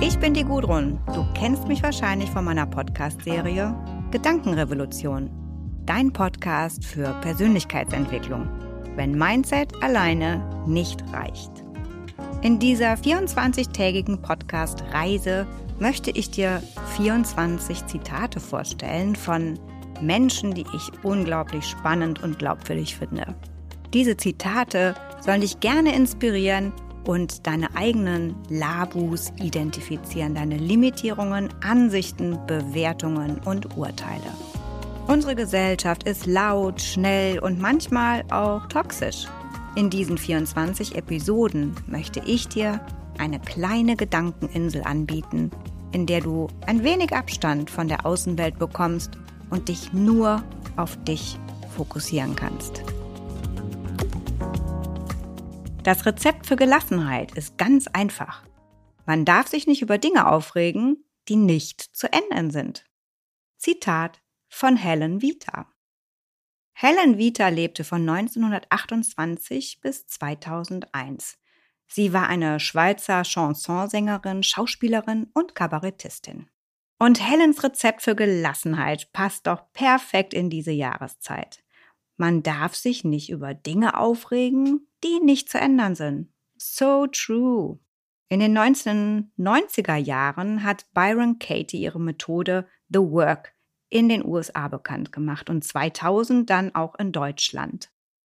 Ich bin die Gudrun. Du kennst mich wahrscheinlich von meiner Podcast-Serie Gedankenrevolution. Dein Podcast für Persönlichkeitsentwicklung, wenn Mindset alleine nicht reicht. In dieser 24-tägigen Podcast-Reise möchte ich dir 24 Zitate vorstellen von Menschen, die ich unglaublich spannend und glaubwürdig finde. Diese Zitate sollen dich gerne inspirieren und deine eigenen Labus identifizieren, deine Limitierungen, Ansichten, Bewertungen und Urteile. Unsere Gesellschaft ist laut, schnell und manchmal auch toxisch. In diesen 24 Episoden möchte ich dir eine kleine Gedankeninsel anbieten, in der du ein wenig Abstand von der Außenwelt bekommst und dich nur auf dich fokussieren kannst. Das Rezept für Gelassenheit ist ganz einfach. Man darf sich nicht über Dinge aufregen, die nicht zu ändern sind. Zitat von Helen Vita. Helen Vita lebte von 1928 bis 2001. Sie war eine Schweizer Chansonsängerin, Schauspielerin und Kabarettistin. Und Helens Rezept für Gelassenheit passt doch perfekt in diese Jahreszeit. Man darf sich nicht über Dinge aufregen, die nicht zu ändern sind. So true. In den 1990er Jahren hat Byron Katie ihre Methode The Work in den USA bekannt gemacht und 2000 dann auch in Deutschland.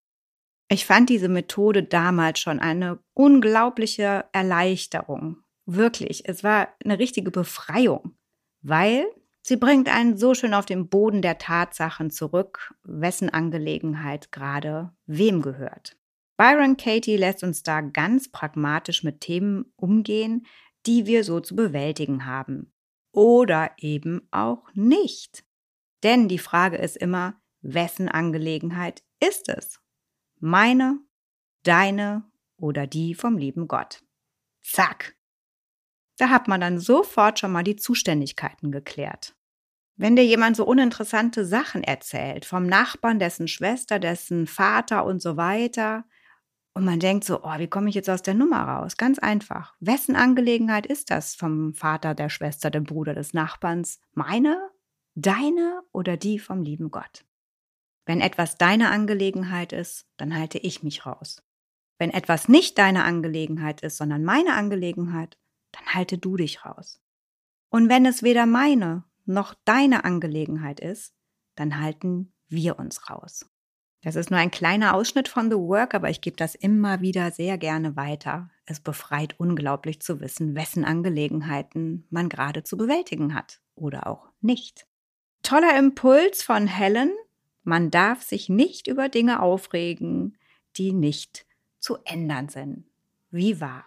Ich fand diese Methode damals schon eine unglaubliche Erleichterung. Wirklich, es war eine richtige Befreiung, weil sie bringt einen so schön auf den Boden der Tatsachen zurück, wessen Angelegenheit gerade wem gehört. Byron Katie lässt uns da ganz pragmatisch mit Themen umgehen, die wir so zu bewältigen haben. Oder eben auch nicht. Denn die Frage ist immer, wessen Angelegenheit ist es? Meine, deine oder die vom lieben Gott? Zack! Da hat man dann sofort schon mal die Zuständigkeiten geklärt. Wenn dir jemand so uninteressante Sachen erzählt, vom Nachbarn, dessen Schwester, dessen Vater und so weiter, und man denkt so, wie komme ich jetzt aus der Nummer raus? Ganz einfach. Wessen Angelegenheit ist das vom Vater, der Schwester, dem Bruder, des Nachbarns? Meine, deine oder die vom lieben Gott? Wenn etwas deine Angelegenheit ist, dann halte ich mich raus. Wenn etwas nicht deine Angelegenheit ist, sondern meine Angelegenheit, dann halte du dich raus. Und wenn es weder meine noch deine Angelegenheit ist, dann halten wir uns raus. Das ist nur ein kleiner Ausschnitt von The Work, aber ich gebe das immer wieder sehr gerne weiter. Es befreit unglaublich zu wissen, wessen Angelegenheiten man gerade zu bewältigen hat oder auch nicht. Toller Impuls von Helen. Man darf sich nicht über Dinge aufregen, die nicht zu ändern sind. Wie wahr.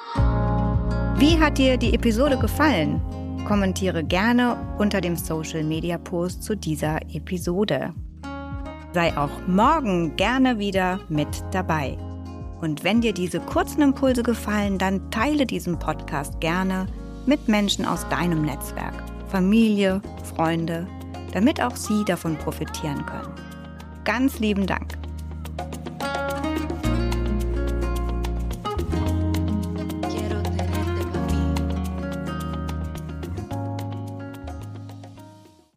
Wie hat dir die Episode gefallen? Kommentiere gerne unter dem Social-Media-Post zu dieser Episode. Sei auch morgen gerne wieder mit dabei. Und wenn dir diese kurzen Impulse gefallen, dann teile diesen Podcast gerne mit Menschen aus deinem Netzwerk, Familie, Freunde, damit auch sie davon profitieren können. Ganz lieben Dank.